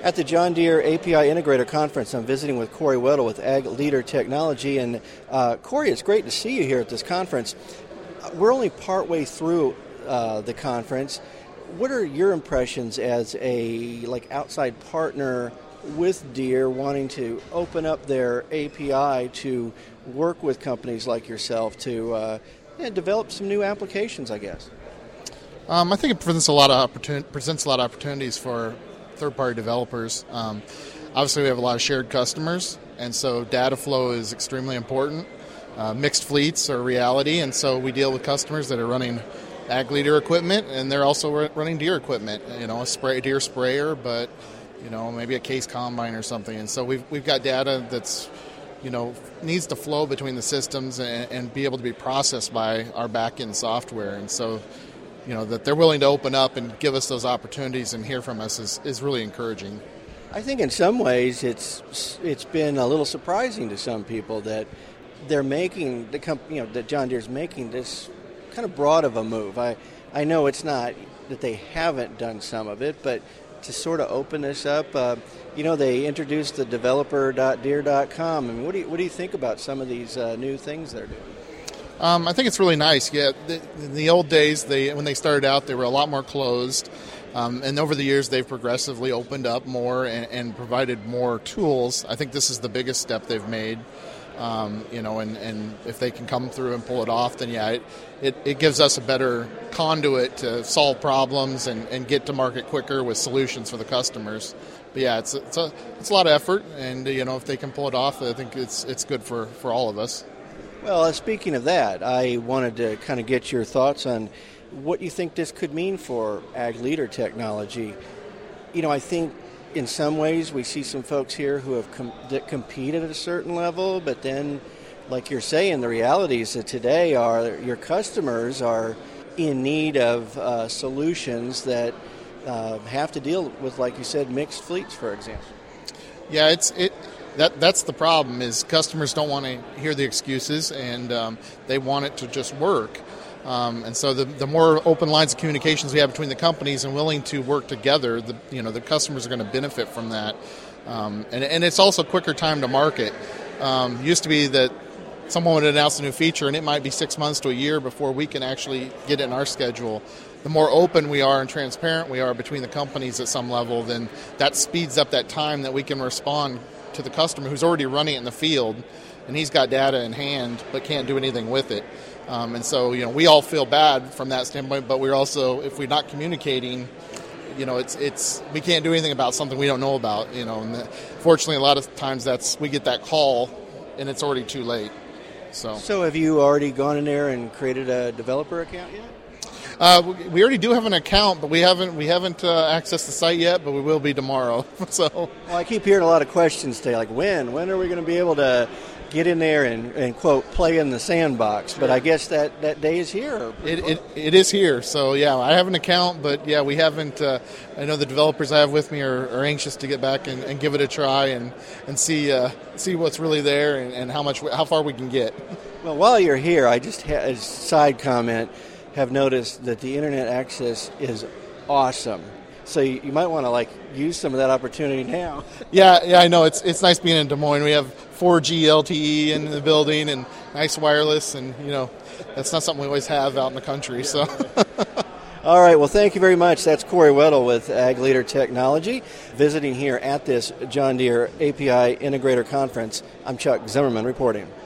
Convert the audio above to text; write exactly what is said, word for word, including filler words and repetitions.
At the John Deere A P I Integrator Conference, I'm visiting with Corey Weddle with Ag Leader Technology. And uh, Corey, it's great to see you here at this conference. We're only partway through uh, the conference. What are your impressions as a like outside partner with Deere wanting to open up their A P I to work with companies like yourself to uh, yeah, develop some new applications, I guess? Um, I think it presents a lot of opportun- presents a lot of opportunities for third-party developers. Um, obviously, we have a lot of shared customers, and so data flow is extremely important. Uh, mixed fleets are a reality, and so we deal with customers that are running Ag Leader equipment, and they're also running Deere equipment. You know, a spray Deere sprayer, but you know, maybe a Case combine or something. And so we've we've got data that's you know needs to flow between the systems and, and be able to be processed by our back-end software. And so, you know, that they're willing to open up and give us those opportunities and hear from us is, is really encouraging. I think in some ways it's it's been a little surprising to some people that they're making the comp- you know that John Deere's making this kind of broad of a move. I I know it's not that they haven't done some of it, but to sort of open this up, uh, you know, they introduced the developer dot deere dot com. I mean, what do you what do you think about some of these uh, new things they're doing? Um, I think it's really nice. Yeah, the, in the old days, they when they started out, they were a lot more closed, um, and over the years, they've progressively opened up more and, and provided more tools. I think this is the biggest step they've made. Um, you know, and, and if they can come through and pull it off, then yeah, it, it, it gives us a better conduit to solve problems and, and get to market quicker with solutions for the customers. But yeah, it's it's a it's a lot of effort, and you know, if they can pull it off, I think it's it's good for, for all of us. Well, uh, speaking of that, I wanted to kind of get your thoughts on what you think this could mean for Ag Leader Technology. You know, I think in some ways we see some folks here who have com- that compete at a certain level, but then, like you're saying, the realities that today are your customers are in need of uh, solutions that uh, have to deal with, like you said, mixed fleets, for example. Yeah, it's it. That that's the problem is customers don't want to hear the excuses, and um, they want it to just work. Um, and so the the more open lines of communications we have between the companies and willing to work together, the you know the customers are going to benefit from that. Um, and and it's also quicker time to market. Um, used to be that someone would announce a new feature and it might be six months to a year before we can actually get it in our schedule. The more open we are and transparent we are between the companies at some level, then that speeds up that time that we can respond to the customer who's already running it in the field, and he's got data in hand but can't do anything with it. Um, and so, you know, we all feel bad from that standpoint, but we're also, if we're not communicating, you know, it's it's we can't do anything about something we don't know about, you know. And the, fortunately, a lot of times that's we get that call, and it's already too late. So, so have you already gone in there and created a developer account yet? Uh, we already do have an account, but we haven't we haven't uh, accessed the site yet. But we will be tomorrow. So, well, I keep hearing a lot of questions today, like when when are we going to be able to get in there and, and quote play in the sandbox? But I guess that, that day is here. It, it it is here. So yeah, I have an account, but yeah, we haven't. Uh, I know the developers I have with me are, are anxious to get back and, and give it a try and and see uh, see what's really there and, and how much how far we can get. Well, while you're here, I just had a side comment. Have noticed that the internet access is awesome. So you, you might want to like use some of that opportunity now. yeah, yeah, I know. It's it's nice being in Des Moines. We have four G L T E in the building and nice wireless, and you know, that's not something we always have out in the country. So. All right. Well, thank you very much. That's Corey Weddle with Ag Leader Technology, visiting here at this John Deere A P I Integrator Conference. I'm Chuck Zimmerman reporting.